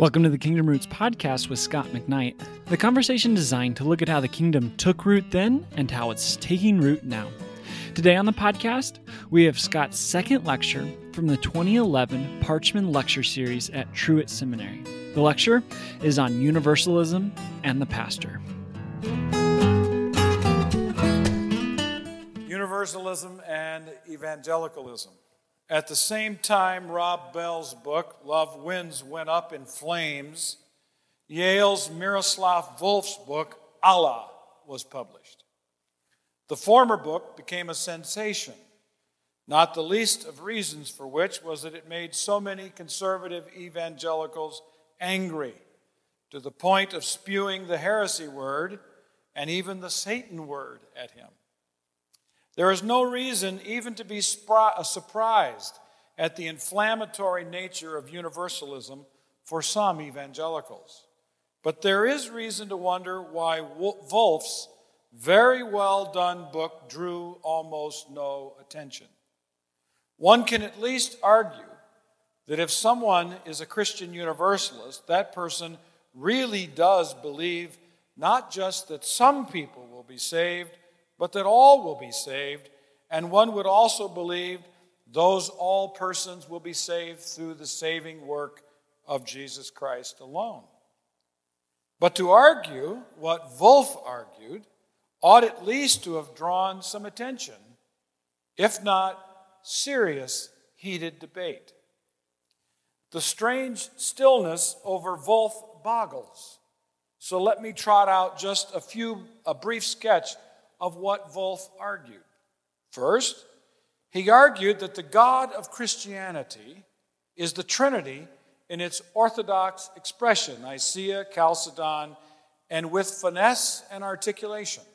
Welcome to the Kingdom Roots podcast with Scott McKnight, the conversation designed to look at how the kingdom took root then and how it's taking root now. Today on the podcast, we have Scott's second lecture from the 2011 Parchman Lecture Series at Truett Seminary. The lecture is on universalism and the pastor. Universalism and evangelicalism. At the same time Rob Bell's book, Love Winds Went Up in Flames, Yale's Miroslav Volf's book, Allah, was published. The former book became a sensation, not the least of reasons for which was that it made so many conservative evangelicals angry, to the point of spewing the heresy word and even the Satan word at him. There is no reason even to be surprised at the inflammatory nature of universalism for some evangelicals. But there is reason to wonder why Volf's very well done book drew almost no attention. One can at least argue that if someone is a Christian universalist, that person really does believe not just that some people will be saved, but that all will be saved, and one would also believe those all persons will be saved through the saving work of Jesus Christ alone. But to argue what Volf argued ought at least to have drawn some attention, if not serious, heated debate. The strange stillness over Volf boggles. So let me trot out just a brief sketch of what Volf argued. First, he argued that the God of Christianity is the Trinity in its orthodox expression, Nicaea, Chalcedon, and with finesse and articulation.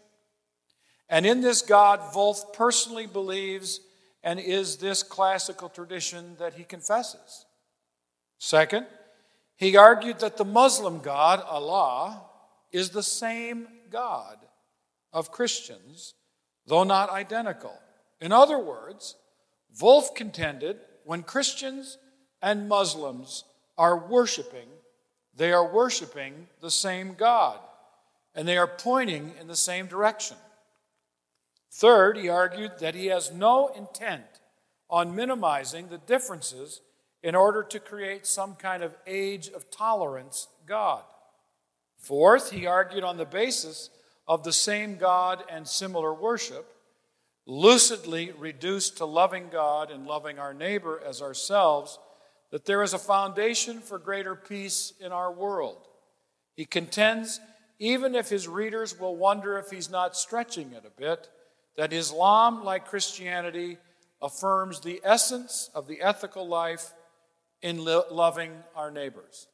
And in this God, Volf personally believes and is this classical tradition that he confesses. Second, he argued that the Muslim God, Allah, is the same God of Christians, though not identical. In other words, Volf contended when Christians and Muslims are worshiping, they are worshiping the same God, and they are pointing in the same direction. Third, he argued that he has no intent on minimizing the differences in order to create some kind of age of tolerance God. Fourth, he argued on the basis of the same God and similar worship, lucidly reduced to loving God and loving our neighbor as ourselves, that there is a foundation for greater peace in our world. He contends, even if his readers will wonder if he's not stretching it a bit, that Islam, like Christianity, affirms the essence of the ethical life in loving our neighbors.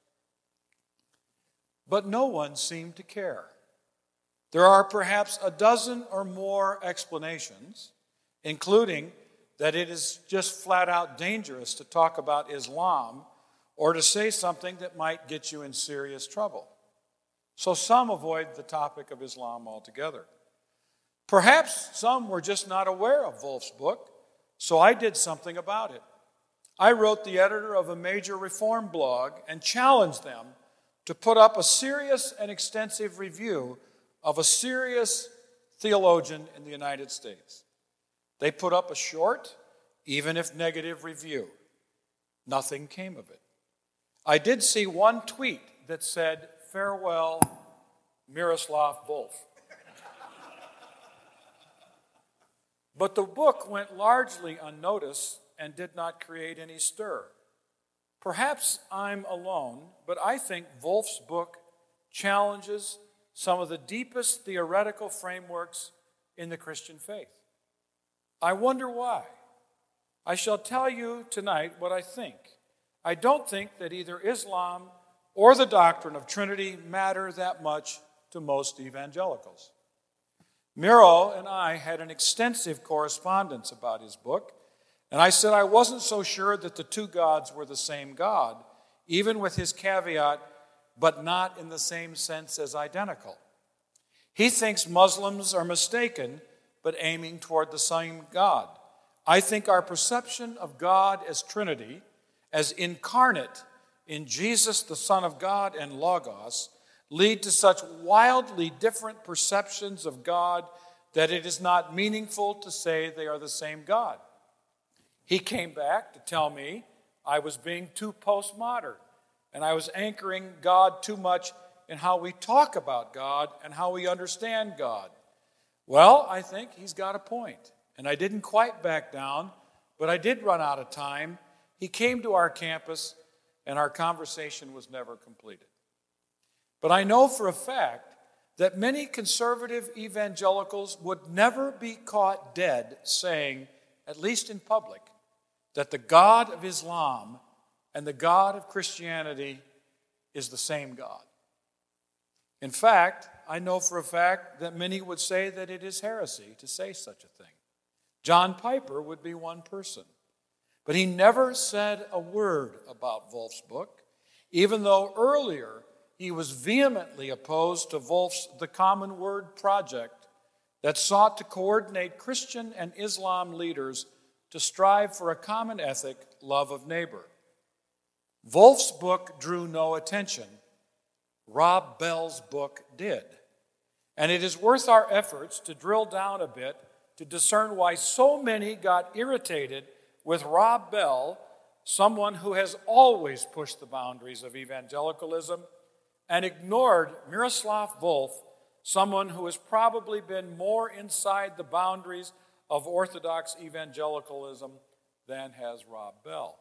But no one seemed to care. There are perhaps a dozen or more explanations, including that it is just flat out dangerous to talk about Islam or to say something that might get you in serious trouble. So some avoid the topic of Islam altogether. Perhaps some were just not aware of Volf's book, so I did something about it. I wrote the editor of a major reform blog and challenged them to put up a serious and extensive review of a serious theologian in the United States. They put up a short, even if negative, review. Nothing came of it. I did see one tweet that said, "Farewell, Miroslav Volf." But the book went largely unnoticed and did not create any stir. Perhaps I'm alone, but I think Volf's book challenges some of the deepest theoretical frameworks in the Christian faith. I wonder why. I shall tell you tonight what I think. I don't think that either Islam or the doctrine of Trinity matter that much to most evangelicals. Miro and I had an extensive correspondence about his book, and I said I wasn't so sure that the two gods were the same God, even with his caveat, but not in the same sense as identical. He thinks Muslims are mistaken, but aiming toward the same God. I think our perception of God as Trinity, as incarnate in Jesus, the Son of God, and Logos lead to such wildly different perceptions of God that it is not meaningful to say they are the same God. He came back to tell me I was being too postmodern, and I was anchoring God too much in how we talk about God and how we understand God. Well, I think he's got a point, and I didn't quite back down, but I did run out of time. He came to our campus, and our conversation was never completed. But I know for a fact that many conservative evangelicals would never be caught dead saying, at least in public, that the God of Islam and the God of Christianity is the same God. In fact, I know for a fact that many would say that it is heresy to say such a thing. John Piper would be one person. But he never said a word about Wolf's book, even though earlier he was vehemently opposed to Wolf's The Common Word project that sought to coordinate Christian and Islam leaders to strive for a common ethic, love of neighbor. Wolf's book drew no attention. Rob Bell's book did. And it is worth our efforts to drill down a bit to discern why so many got irritated with Rob Bell, someone who has always pushed the boundaries of evangelicalism, and ignored Miroslav Volf, someone who has probably been more inside the boundaries of Orthodox evangelicalism than has Rob Bell.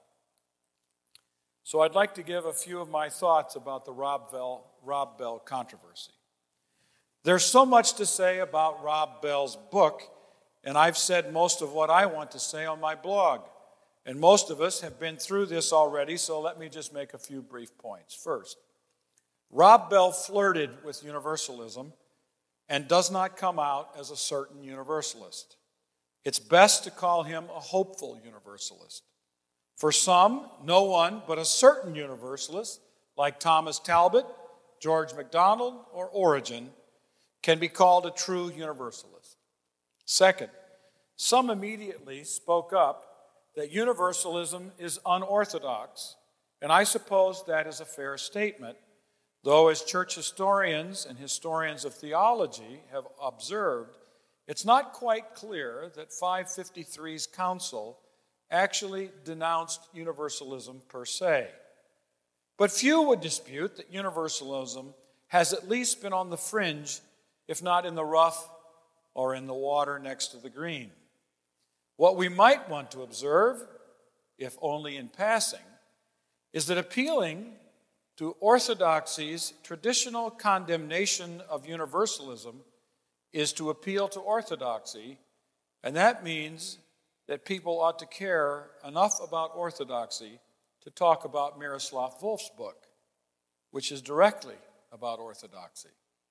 So I'd like to give a few of my thoughts about the Rob Bell controversy. There's so much to say about Rob Bell's book, and I've said most of what I want to say on my blog. And most of us have been through this already, so let me just make a few brief points. First, Rob Bell flirted with universalism and does not come out as a certain universalist. It's best to call him a hopeful universalist. For some, no one but a certain universalist, like Thomas Talbot, George MacDonald, or Origen, can be called a true universalist. Second, some immediately spoke up that universalism is unorthodox, and I suppose that is a fair statement, though as church historians and historians of theology have observed, it's not quite clear that 553's council actually denounced universalism per se. But few would dispute that universalism has at least been on the fringe, if not in the rough or in the water next to the green. What we might want to observe, if only in passing, is that appealing to orthodoxy's traditional condemnation of universalism is to appeal to orthodoxy, and that means that people ought to care enough about orthodoxy to talk about Miroslav Volf's book, which is directly about orthodoxy.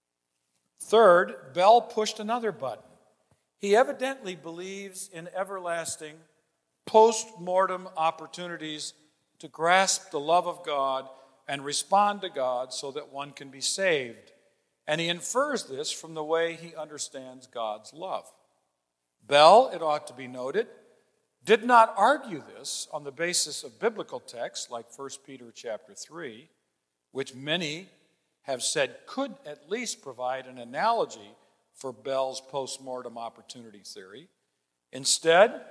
Third, Bell pushed another button. He evidently believes in everlasting post-mortem opportunities to grasp the love of God and respond to God so that one can be saved. And he infers this from the way he understands God's love. Bell, it ought to be noted, did not argue this on the basis of biblical texts like 1 Peter chapter 3, which many have said could at least provide an analogy for Bell's post-mortem opportunity theory. Instead,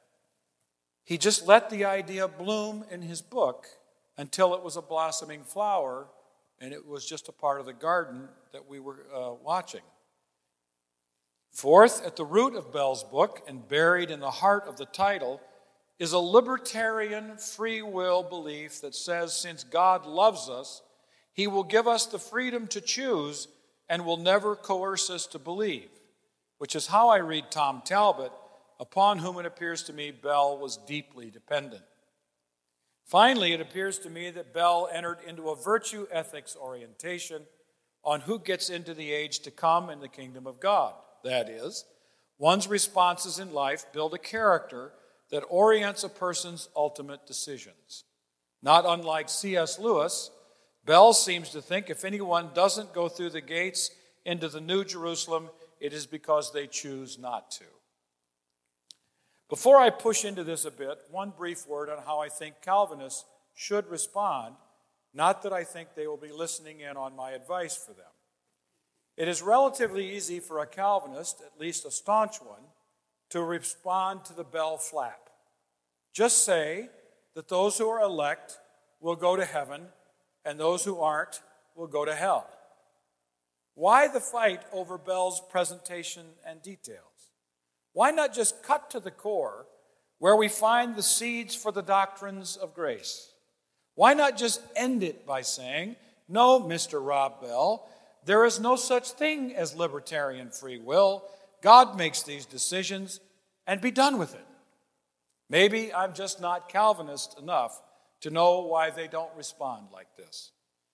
he just let the idea bloom in his book until it was a blossoming flower and it was just a part of the garden that we were watching. Fourth, at the root of Bell's book and buried in the heart of the title is a libertarian free will belief that says since God loves us, he will give us the freedom to choose and will never coerce us to believe, which is how I read Tom Talbot, upon whom it appears to me Bell was deeply dependent. Finally, it appears to me that Bell entered into a virtue ethics orientation on who gets into the age to come in the kingdom of God. That is, one's responses in life build a character that orients a person's ultimate decisions. Not unlike C.S. Lewis, Bell seems to think if anyone doesn't go through the gates into the New Jerusalem, it is because they choose not to. Before I push into this a bit, one brief word on how I think Calvinists should respond Not that I think they will be listening in on my advice for them. It is relatively easy for a Calvinist, at least a staunch one, to respond to the Bell flap. Just say that those who are elect will go to heaven and those who aren't will go to hell. Why the fight over Bell's presentation and details? Why not just cut to the core where we find the seeds for the doctrines of grace? Why not just end it by saying, no, Mr. Rob Bell, there is no such thing as libertarian free will. God makes these decisions, and be done with it. Maybe I'm just not Calvinist enough to know why they don't respond like this.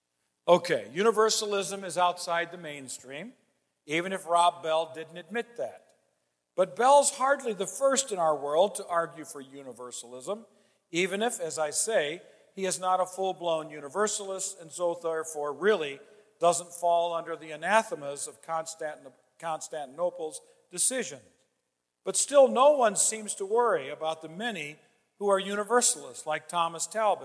Okay, universalism is outside the mainstream, even if Rob Bell didn't admit that. But Bell's hardly the first in our world to argue for universalism, even if, as I say, he is not a full-blown universalist and so therefore really doesn't fall under the anathemas of Constantinople's decision. But still, no one seems to worry about the many who are universalists, like Thomas Talbot.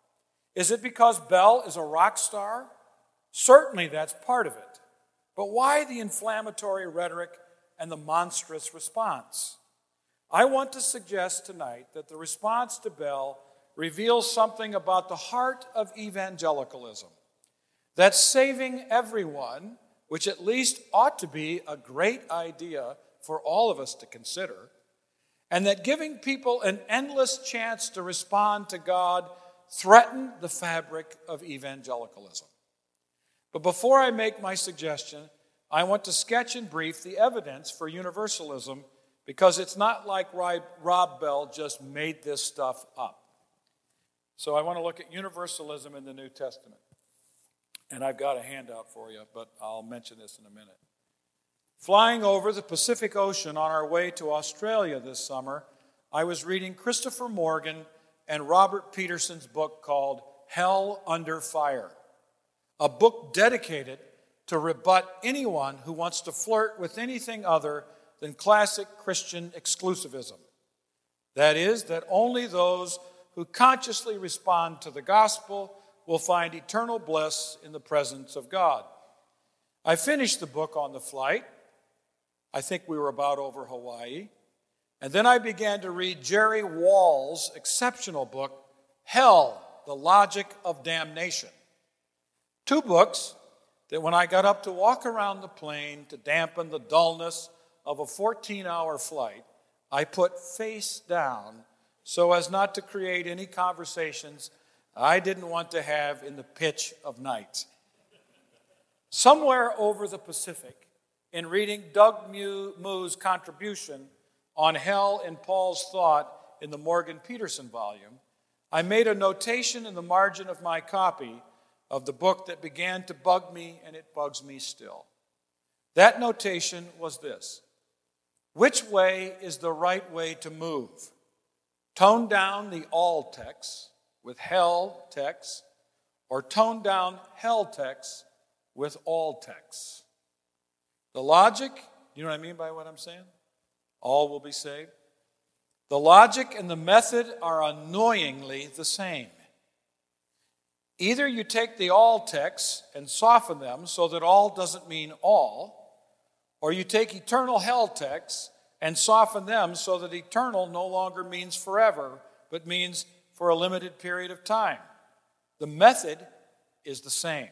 Is it because Bell is a rock star? Certainly that's part of it. But why the inflammatory rhetoric and the monstrous response? I want to suggest tonight that the response to Bell reveals something about the heart of evangelicalism. That saving everyone, which at least ought to be a great idea for all of us to consider, and that giving people an endless chance to respond to God threaten the fabric of evangelicalism. But before I make my suggestion, I want to sketch in brief the evidence for universalism, because it's not like Rob Bell just made this stuff up. So I want to look at universalism in the New Testament. And I've got a handout for you, but I'll mention this in a minute. Flying over the Pacific Ocean on our way to Australia this summer, I was reading Christopher Morgan and Robert Peterson's book called Hell Under Fire, a book dedicated to rebut anyone who wants to flirt with anything other than classic Christian exclusivism. That is, that only those who consciously respond to the gospel will find eternal bliss in the presence of God. I finished the book on the flight. I think we were about over Hawaii. And then I began to read Jerry Wall's exceptional book, Hell, The Logic of Damnation. 2 books that when I got up to walk around the plane to dampen the dullness of a 14-hour flight, I put face down so as not to create any conversations I didn't want to have in the pitch of night. Somewhere over the Pacific, in reading Doug Moo's contribution on hell in Paul's thought in the Morgan Peterson volume, I made a notation in the margin of my copy of the book that began to bug me, and it bugs me still. That notation was this: which way is the right way to move? Tone down the all text with hell text, or tone down hell text with all texts. The logic, you know what I mean by what I'm saying? All will be saved. The logic and the method are annoyingly the same. Either you take the all texts and soften them so that all doesn't mean all, or you take eternal hell texts and soften them so that eternal no longer means forever, but means for a limited period of time. The method is the same.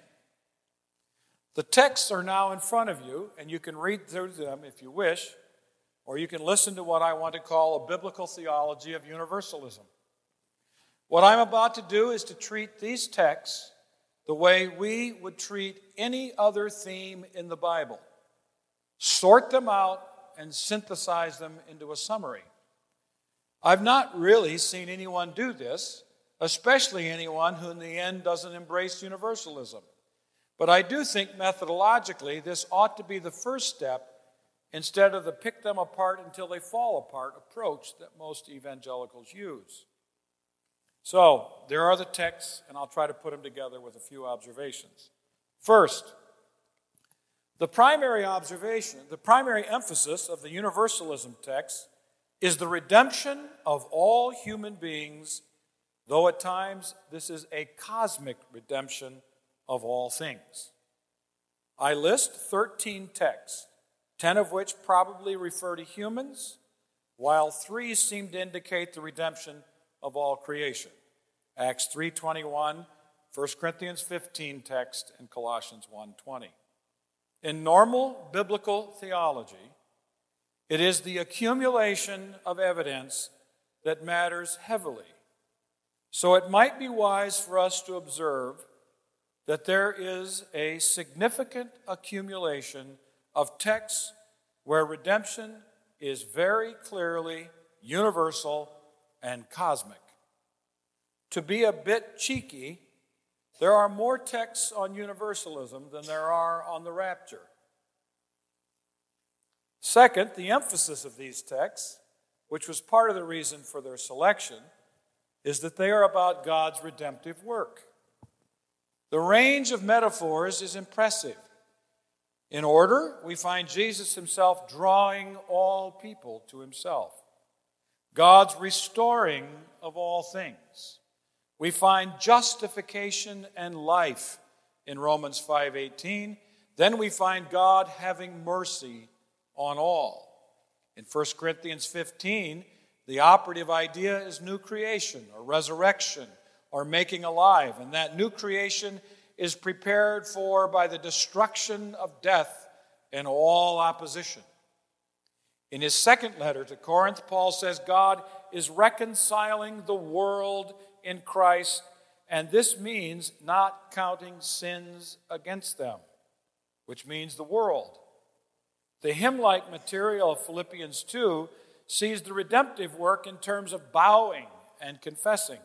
The texts are now in front of you, and you can read through them if you wish, or you can listen to what I want to call a biblical theology of universalism. What I'm about to do is to treat these texts the way we would treat any other theme in the Bible. Sort them out and synthesize them into a summary. I've not really seen anyone do this, especially anyone who in the end doesn't embrace universalism. But I do think methodologically this ought to be the first step instead of the pick them apart until they fall apart approach that most evangelicals use. So, there are the texts, and I'll try to put them together with a few observations. First, the primary emphasis of the universalism text is the redemption of all human beings though at times this is a cosmic redemption of all things. I list 13 texts, 10 of which probably refer to humans, while 3 seem to indicate the redemption of all creation. Acts 3:21, 1 Corinthians 15 text, and Colossians 1:20. In normal biblical theology, it is the accumulation of evidence that matters heavily. So it might be wise for us to observe that there is a significant accumulation of texts where redemption is very clearly universal and cosmic. To be a bit cheeky, there are more texts on universalism than there are on the rapture. Second, the emphasis of these texts, which was part of the reason for their selection, is that they are about God's redemptive work. The range of metaphors is impressive. In order, we find Jesus himself drawing all people to himself. God's restoring of all things. We find justification and life in Romans 5:18. Then we find God having mercy on all. In 1 Corinthians 15, the operative idea is new creation or resurrection or making alive. And that new creation is prepared for by the destruction of death and all opposition. In his second letter to Corinth, Paul says God is reconciling the world in Christ, and this means not counting sins against them, which means the world. The hymn-like material of Philippians 2 sees the redemptive work in terms of bowing and confessing.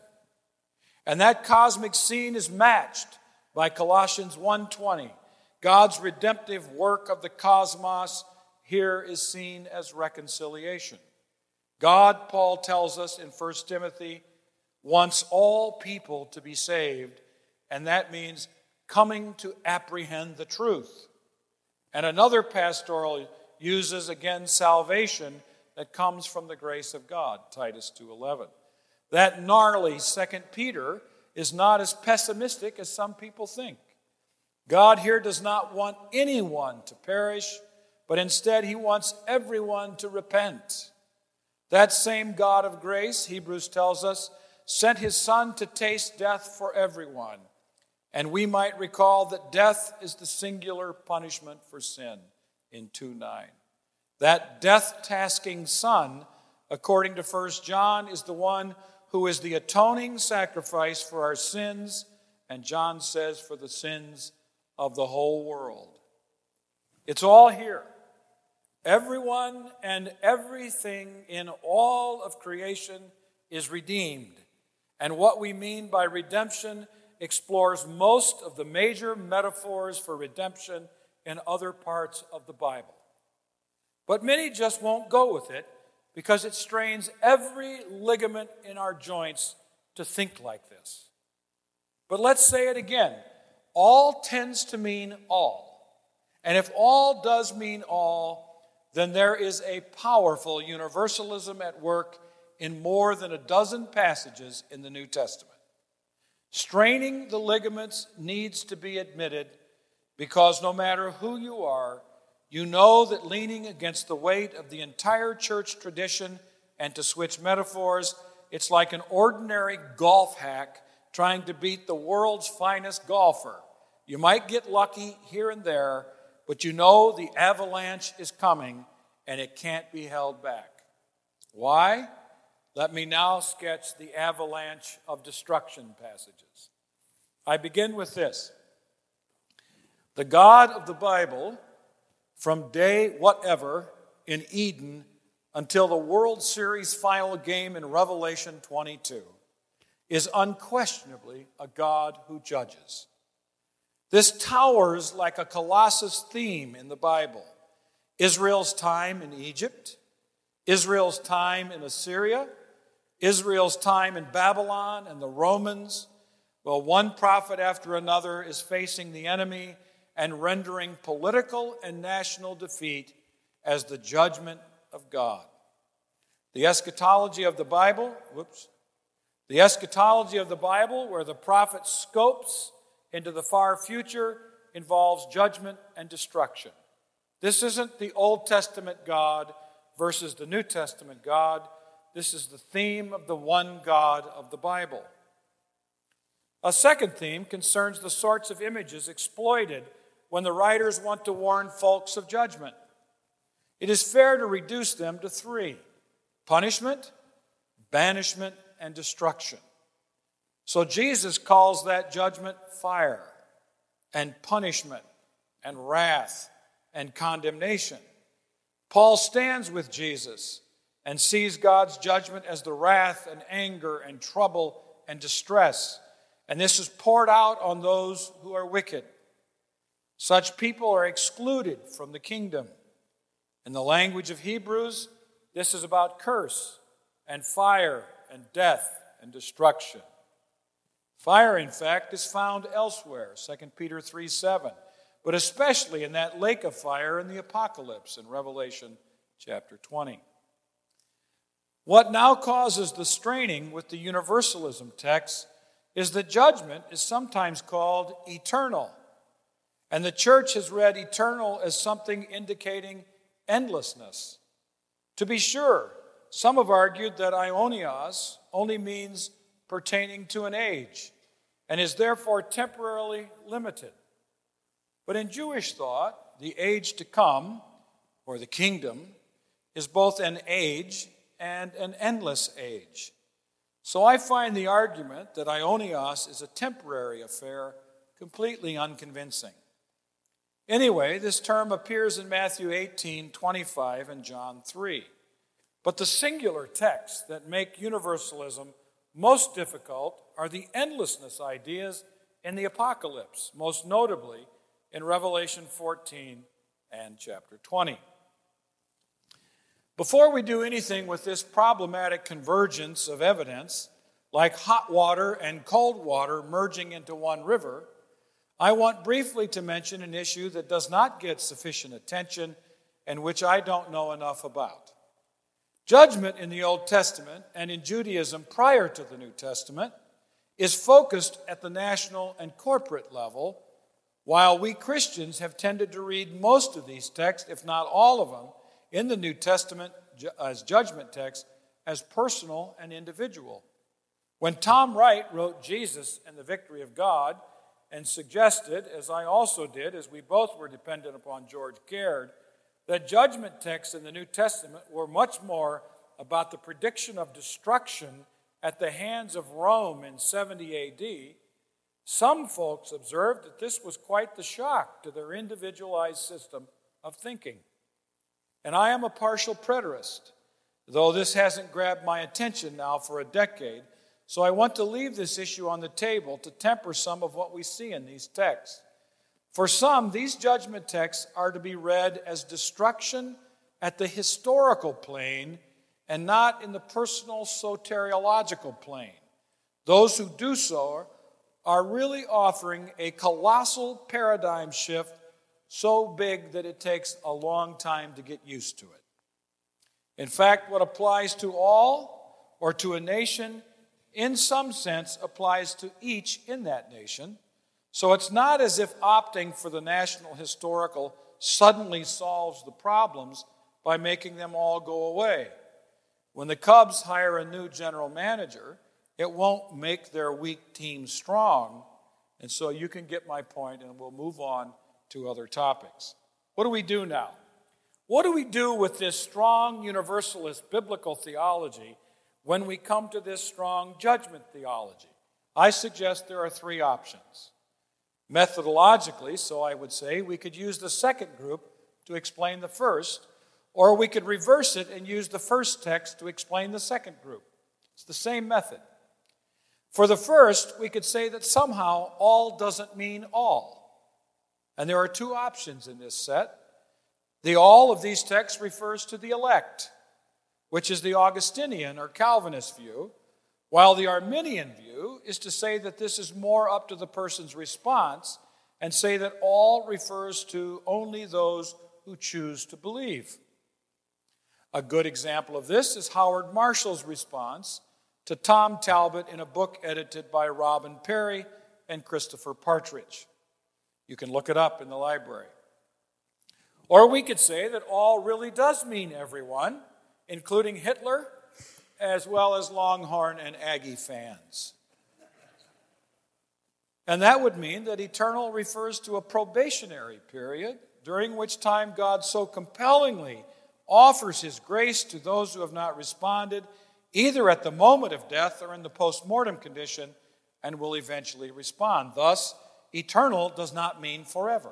And that cosmic scene is matched by Colossians 1:20. God's redemptive work of the cosmos here is seen as reconciliation. God, Paul tells us in 1 Timothy, wants all people to be saved, and that means coming to apprehend the truth. And another pastoral uses, again, salvation that comes from the grace of God, Titus 2:11. That gnarly 2 Peter is not as pessimistic as some people think. God here does not want anyone to perish, but instead he wants everyone to repent. That same God of grace, Hebrews tells us, sent his Son to taste death for everyone. And we might recall that death is the singular punishment for sin in 2:9. That death-tasking Son, according to 1 John, is the one who is the atoning sacrifice for our sins, and John says for the sins of the whole world. It's all here. Everyone and everything in all of creation is redeemed. And what we mean by redemption explores most of the major metaphors for redemption in other parts of the Bible. But many just won't go with it because it strains every ligament in our joints to think like this. But let's say it again. All tends to mean all. And if all does mean all, then there is a powerful universalism at work in more than a dozen passages in the New Testament. Straining the ligaments needs to be admitted because no matter who you are, you know that leaning against the weight of the entire church tradition, and to switch metaphors, it's like an ordinary golf hack trying to beat the world's finest golfer. You might get lucky here and there, but you know the avalanche is coming and it can't be held back. Why? Let me now sketch the avalanche of destruction passages. I begin with this. The God of the Bible, from day whatever in Eden until the World Series final game in Revelation 22, is unquestionably a God who judges. This towers like a Colossus theme in the Bible. Israel's time in Egypt, Israel's time in Assyria, Israel's time in Babylon and the Romans. Well, one prophet after another is facing the enemy and rendering political and national defeat as the judgment of God. The eschatology of the Bible, The eschatology of the Bible, where the prophet scopes into the far future, involves judgment and destruction. This isn't the Old Testament God versus the New Testament God. This is the theme of the one God of the Bible. A second theme concerns the sorts of images exploited when the writers want to warn folks of judgment. It is fair to reduce them to three: punishment, banishment, and destruction. So Jesus calls that judgment fire, and punishment, and wrath, and condemnation. Paul stands with Jesus and sees God's judgment as the wrath and anger and trouble and distress. And this is poured out on those who are wicked. Such people are excluded from the kingdom. In the language of Hebrews, this is about curse and fire and death and destruction. Fire, in fact, is found elsewhere, 2 Peter 3:7, but especially in that lake of fire in the Apocalypse in Revelation chapter 20. What now causes the straining with the universalism text is that judgment is sometimes called eternal, and the church has read eternal as something indicating endlessness. To be sure, some have argued that aionios only means pertaining to an age and is therefore temporarily limited. But in Jewish thought, the age to come, or the kingdom, is both an age and an endless age. So I find the argument that aionios is a temporary affair completely unconvincing. Anyway, this term appears in Matthew 18:25 and John 3. But the singular texts that make universalism most difficult are the endlessness ideas in the Apocalypse, most notably in Revelation 14 and chapter 20. Before we do anything with this problematic convergence of evidence, like hot water and cold water merging into one river, I want briefly to mention an issue that does not get sufficient attention and which I don't know enough about. Judgment in the Old Testament and in Judaism prior to the New Testament is focused at the national and corporate level, while we Christians have tended to read most of these texts, if not all of them, in the New Testament as judgment texts as personal and individual. When Tom Wright wrote Jesus and the Victory of God and suggested, as I also did, as we both were dependent upon George Caird, that judgment texts in the New Testament were much more about the prediction of destruction at the hands of Rome in 70 AD, some folks observed that this was quite the shock to their individualized system of thinking. And I am a partial preterist, though this hasn't grabbed my attention now for a decade, so I want to leave this issue on the table to temper some of what we see in these texts. For some, these judgment texts are to be read as destruction at the historical plane and not in the personal soteriological plane. Those who do so are really offering a colossal paradigm shift so big that it takes a long time to get used to it. In fact, what applies to all or to a nation, in some sense, applies to each in that nation. So it's not as if opting for the national historical suddenly solves the problems by making them all go away. When the Cubs hire a new general manager, it won't make their weak team strong. And so you can get my point, and we'll move on to other topics. What do we do now? What do we do with this strong universalist biblical theology when we come to this strong judgment theology? I suggest there are three options. Methodologically, so I would say, we could use the second group to explain the first, or we could reverse it and use the first text to explain the second group. It's the same method. For the first, we could say that somehow all doesn't mean all. And there are two options in this set. The all of these texts refers to the elect, which is the Augustinian or Calvinist view, while the Arminian view is to say that this is more up to the person's response and say that all refers to only those who choose to believe. A good example of this is Howard Marshall's response to Tom Talbot in a book edited by Robin Perry and Christopher Partridge. You can look it up in the library. Or we could say that all really does mean everyone, including Hitler, as well as Longhorn and Aggie fans. And that would mean that eternal refers to a probationary period during which time God so compellingly offers his grace to those who have not responded, either at the moment of death or in the post-mortem condition, and will eventually respond. Thus, eternal does not mean forever.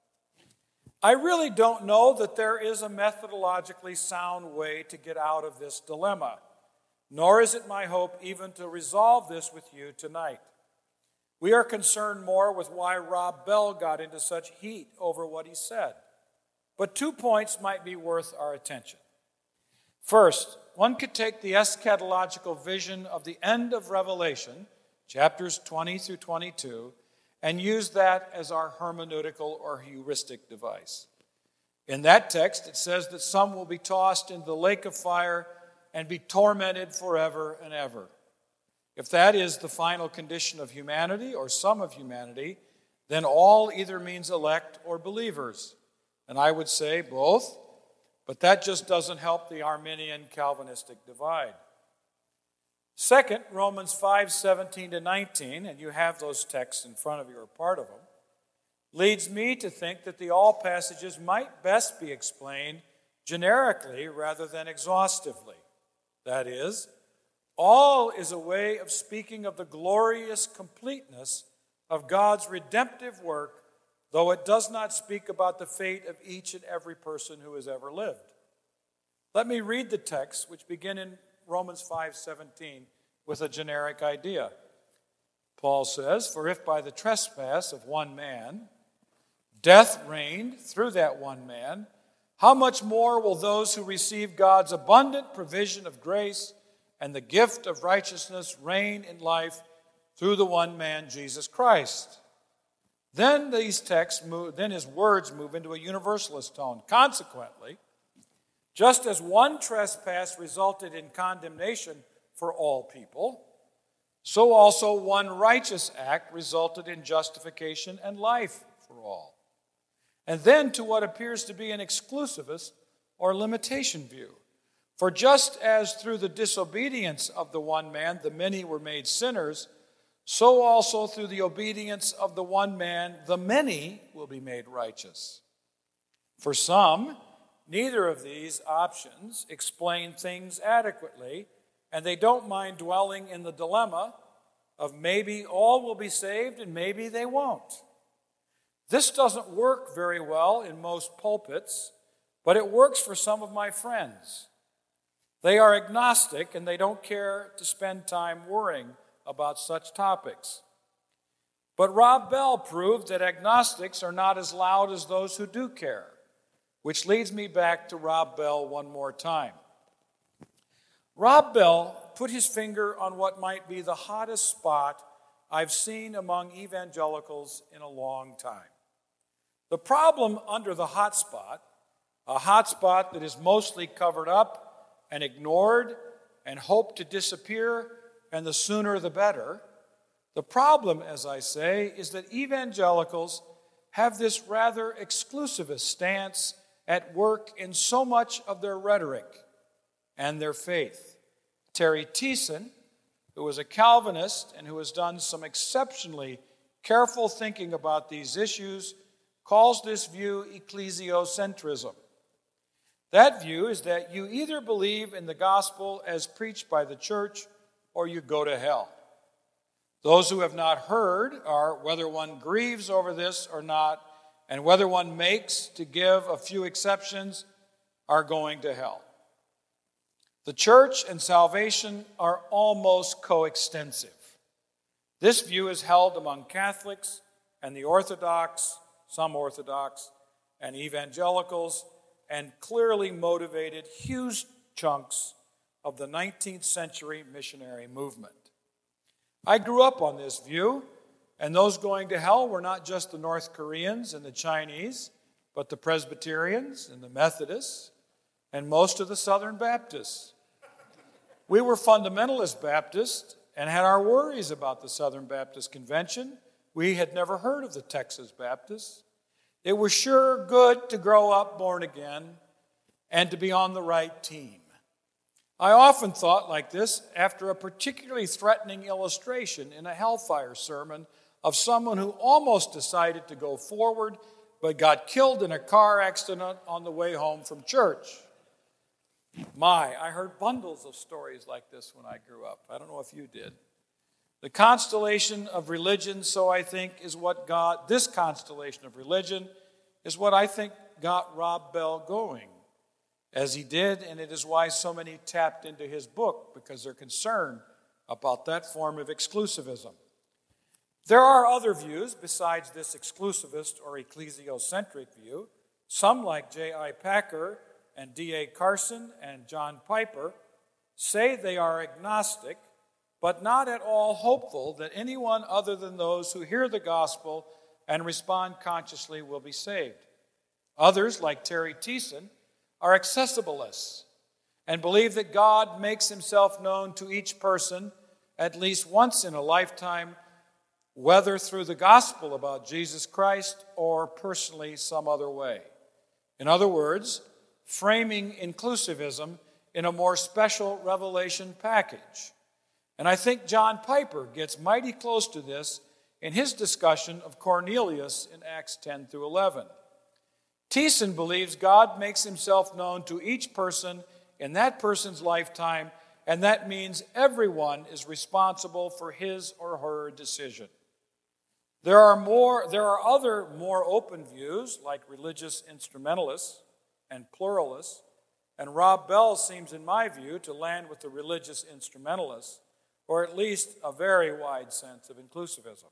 I really don't know that there is a methodologically sound way to get out of this dilemma, nor is it my hope even to resolve this with you tonight. We are concerned more with why Rob Bell got into such heat over what he said. But 2 points might be worth our attention. First, one could take the eschatological vision of the end of Revelation, chapters 20 through 22, and use that as our hermeneutical or heuristic device. In that text, it says that some will be tossed into the lake of fire and be tormented forever and ever. If that is the final condition of humanity or some of humanity, then all either means elect or believers. And I would say both, but that just doesn't help the Arminian Calvinistic divide. Second, Romans 5:17-19, and you have those texts in front of you or part of them, leads me to think that the all passages might best be explained generically rather than exhaustively. That is, all is a way of speaking of the glorious completeness of God's redemptive work, though it does not speak about the fate of each and every person who has ever lived. Let me read the texts which begin in Romans 5:17 with a generic idea. Paul says, "For if by the trespass of one man death reigned through that one man, how much more will those who receive God's abundant provision of grace and the gift of righteousness reign in life through the one man, Jesus Christ?" Then his words move into a universalist tone. Consequently, just as one trespass resulted in condemnation for all people, so also one righteous act resulted in justification and life for all. And then to what appears to be an exclusivist or limitation view. For just as through the disobedience of the one man the many were made sinners, so also through the obedience of the one man the many will be made righteous. For some, neither of these options explain things adequately, and they don't mind dwelling in the dilemma of maybe all will be saved and maybe they won't. This doesn't work very well in most pulpits, but it works for some of my friends. They are agnostic and they don't care to spend time worrying about such topics. But Rob Bell proved that agnostics are not as loud as those who do care, which leads me back to Rob Bell one more time. Rob Bell put his finger on what might be the hottest spot I've seen among evangelicals in a long time. The problem under the hot spot, a hot spot that is mostly covered up and ignored and hoped to disappear, and the sooner the better. The problem, as I say, is that evangelicals have this rather exclusivist stance at work in so much of their rhetoric and their faith. Terry Thiessen, who is a Calvinist and who has done some exceptionally careful thinking about these issues, calls this view ecclesiocentrism. That view is that you either believe in the gospel as preached by the church or you go to hell. Those who have not heard are whether one grieves over this or not, and whether one makes, to give a few exceptions, are going to hell. The church and salvation are almost coextensive. This view is held among Catholics and the Orthodox, some Orthodox, and evangelicals, and clearly motivated huge chunks of the 19th century missionary movement. I grew up on this view, and those going to hell were not just the North Koreans and the Chinese, but the Presbyterians and the Methodists and most of the Southern Baptists. We were fundamentalist Baptists and had our worries about the Southern Baptist Convention. We had never heard of the Texas Baptists. It was sure good to grow up born again and to be on the right team. I often thought like this after a particularly threatening illustration in a hellfire sermon of someone who almost decided to go forward but got killed in a car accident on the way home from church. I heard bundles of stories like this when I grew up. I don't know if you did. The constellation of religion, so I think, this constellation of religion is what I think got Rob Bell going, as he did, and it is why so many tapped into his book, because they're concerned about that form of exclusivism. There are other views besides this exclusivist or ecclesiocentric view. Some, like J.I. Packer and D.A. Carson and John Piper, say they are agnostic, but not at all hopeful that anyone other than those who hear the gospel and respond consciously will be saved. Others, like Terry Thiessen, are accessibilists and believe that God makes himself known to each person at least once in a lifetime, whether through the gospel about Jesus Christ or personally some other way. In other words, framing inclusivism in a more special revelation package. And I think John Piper gets mighty close to this in his discussion of Cornelius in Acts 10 through 11. Thiessen believes God makes himself known to each person in that person's lifetime, and that means everyone is responsible for his or her decision. There are other more open views, like religious instrumentalists and pluralists, and Rob Bell seems, in my view, to land with the religious instrumentalists, or at least a very wide sense of inclusivism.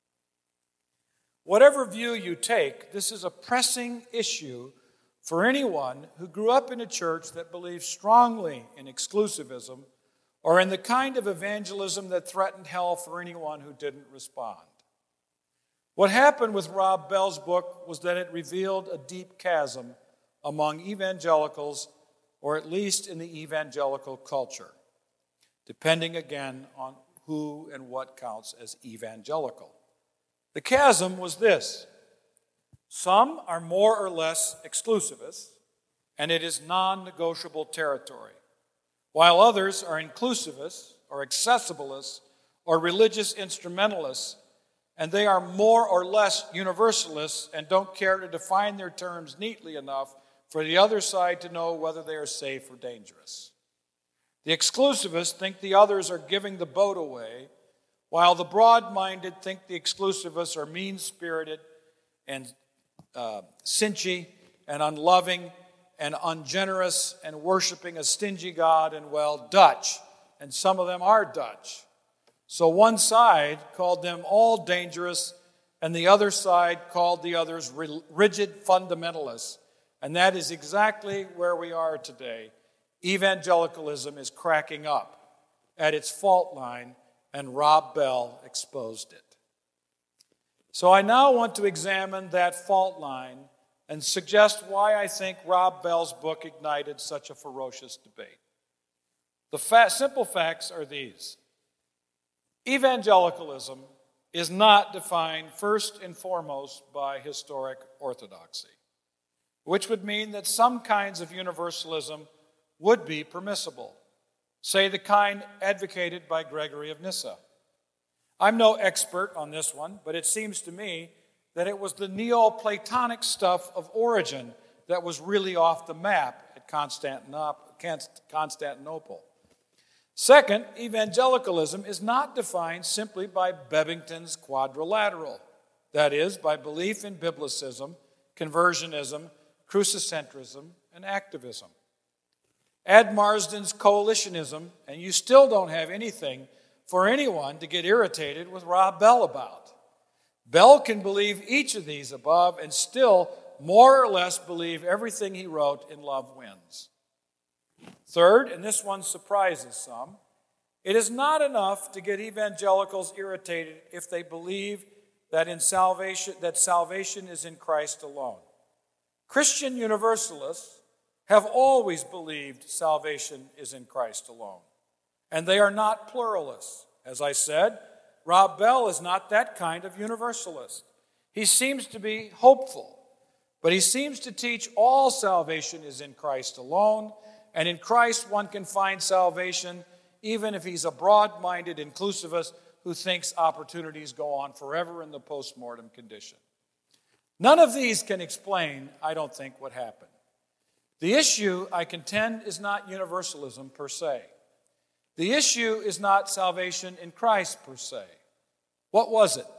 Whatever view you take, this is a pressing issue for anyone who grew up in a church that believes strongly in exclusivism or in the kind of evangelism that threatened hell for anyone who didn't respond. What happened with Rob Bell's book was that it revealed a deep chasm among evangelicals, or at least in the evangelical culture, depending again on who and what counts as evangelical. The chasm was this: some are more or less exclusivists, and it is non-negotiable territory, while others are inclusivists or accessibilists or religious instrumentalists, and they are more or less universalists and don't care to define their terms neatly enough for the other side to know whether they are safe or dangerous. The exclusivists think the others are giving the boat away, while the broad-minded think the exclusivists are mean-spirited and cinchy and unloving and ungenerous and worshiping a stingy God and, well, Dutch. And some of them are Dutch. So one side called them all dangerous, and the other side called the others rigid fundamentalists. And that is exactly where we are today. Evangelicalism is cracking up at its fault line, and Rob Bell exposed it. So I now want to examine that fault line and suggest why I think Rob Bell's book ignited such a ferocious debate. The simple facts are these. Evangelicalism is not defined first and foremost by historic orthodoxy, which would mean that some kinds of universalism would be permissible, say the kind advocated by Gregory of Nyssa. I'm no expert on this one, but it seems to me that it was the Neoplatonic stuff of Origen that was really off the map at Constantinople. Second, evangelicalism is not defined simply by Bebbington's quadrilateral, that is, by belief in biblicism, conversionism, crucicentrism, and activism. Add Marsden's coalitionism, and you still don't have anything for anyone to get irritated with Rob Bell about. Bell can believe each of these above and still more or less believe everything he wrote in Love Wins. Third, and this one surprises some, it is not enough to get evangelicals irritated if they believe that salvation is in Christ alone. Christian universalists have always believed salvation is in Christ alone. and they are not pluralists. As I said, Rob Bell is not that kind of universalist. He seems to be hopeful, but he seems to teach all salvation is in Christ alone, and in Christ one can find salvation even if he's a broad-minded inclusivist who thinks opportunities go on forever in the post-mortem condition. None of these can explain, I don't think, what happened. The issue, I contend, is not universalism per se. The issue is not salvation in Christ per se. What was it?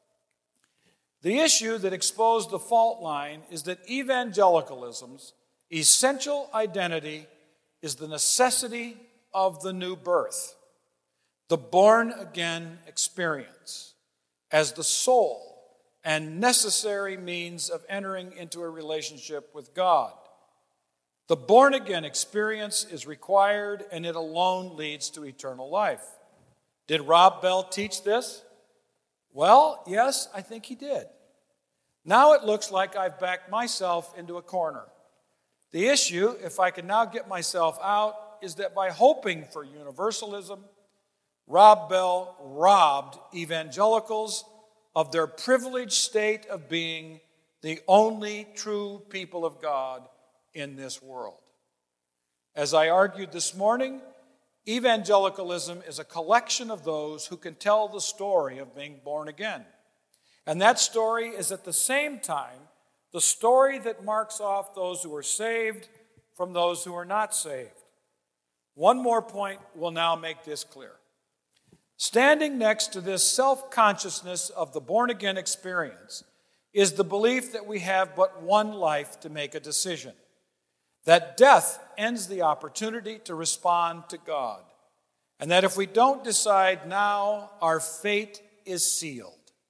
The issue that exposed the fault line is that evangelicalism's essential identity is the necessity of the new birth, the born-again experience, as the sole and necessary means of entering into a relationship with God. The born-again experience is required, and it alone leads to eternal life. Did Rob Bell teach this? Well, yes, I think he did. Now it looks like I've backed myself into a corner. The issue, if I can now get myself out, is that by hoping for universalism, Rob Bell robbed evangelicals of their privileged state of being the only true people of God in this world. As I argued this morning, evangelicalism is a collection of those who can tell the story of being born again. And that story is at the same time the story that marks off those who are saved from those who are not saved. One more point will now make this clear. Standing next to this self-consciousness of the born-again experience is the belief that we have but one life to make a decision, that death ends the opportunity to respond to God, and that if we don't decide now, our fate is sealed.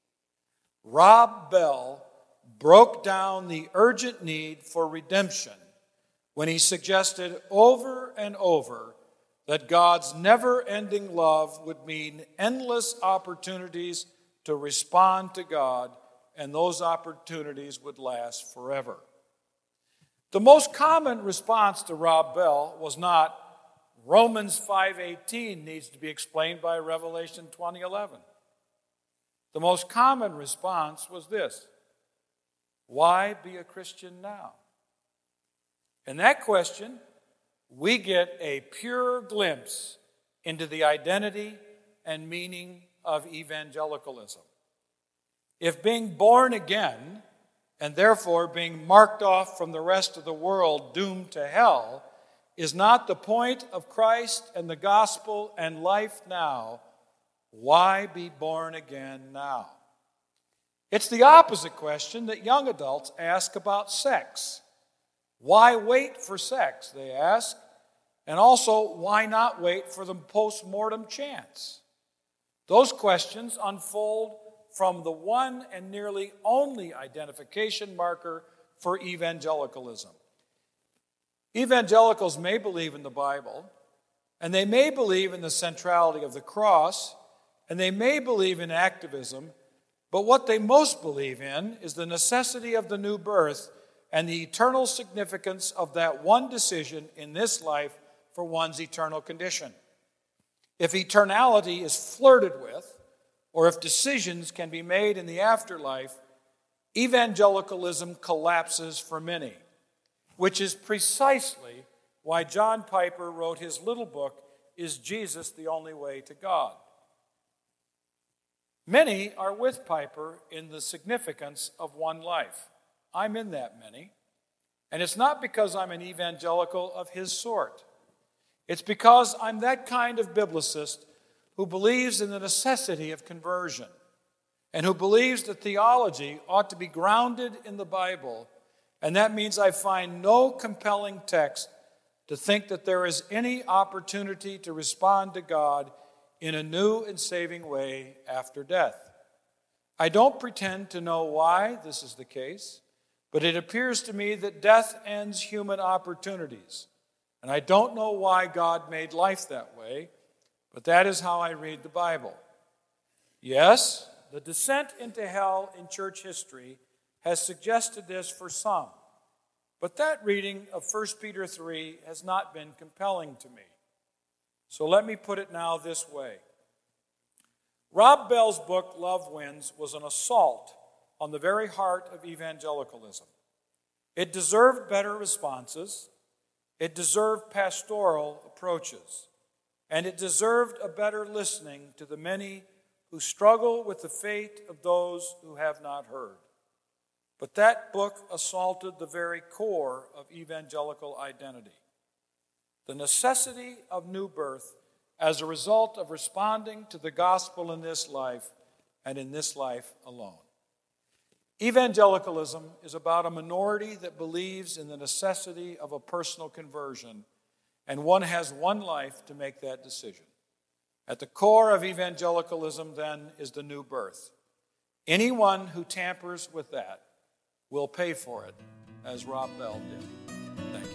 Rob Bell broke down the urgent need for redemption when he suggested over and over that God's never-ending love would mean endless opportunities to respond to God, and those opportunities would last forever. The most common response to Rob Bell was not, Romans 5:18 needs to be explained by Revelation 20:11. The most common response was this, why be a Christian now? In that question, we get a pure glimpse into the identity and meaning of evangelicalism. If being born again, and therefore being marked off from the rest of the world doomed to hell, is not the point of Christ and the gospel and life now, why be born again now? It's the opposite question that young adults ask about sex. Why wait for sex, they ask, and also why not wait for the post-mortem chance? Those questions unfold from the one and nearly only identification marker for evangelicalism. Evangelicals may believe in the Bible, and they may believe in the centrality of the cross, and they may believe in activism, but what they most believe in is the necessity of the new birth and the eternal significance of that one decision in this life for one's eternal condition. If eternality is flirted with, or if decisions can be made in the afterlife, evangelicalism collapses for many, which is precisely why John Piper wrote his little book, Is Jesus the Only Way to God? Many are with Piper in the significance of one life. I'm in that many. And it's not because I'm an evangelical of his sort. It's because I'm that kind of biblicist who believes in the necessity of conversion and who believes that theology ought to be grounded in the Bible, and that means I find no compelling text to think that there is any opportunity to respond to God in a new and saving way after death. I don't pretend to know why this is the case, but it appears to me that death ends human opportunities. And I don't know why God made life that way, but that is how I read the Bible. Yes, the descent into hell in church history has suggested this for some, but that reading of 1 Peter 3 has not been compelling to me. So let me put it now this way. Rob Bell's book, Love Wins, was an assault on the very heart of evangelicalism. It deserved better responses. It deserved pastoral approaches. And it deserved a better listening to the many who struggle with the fate of those who have not heard. But that book assaulted the very core of evangelical identity, the necessity of new birth as a result of responding to the gospel in this life and in this life alone. Evangelicalism is about a minority that believes in the necessity of a personal conversion, and one has one life to make that decision. At the core of evangelicalism, then, is the new birth. Anyone who tampers with that will pay for it, as Rob Bell did. Thank you.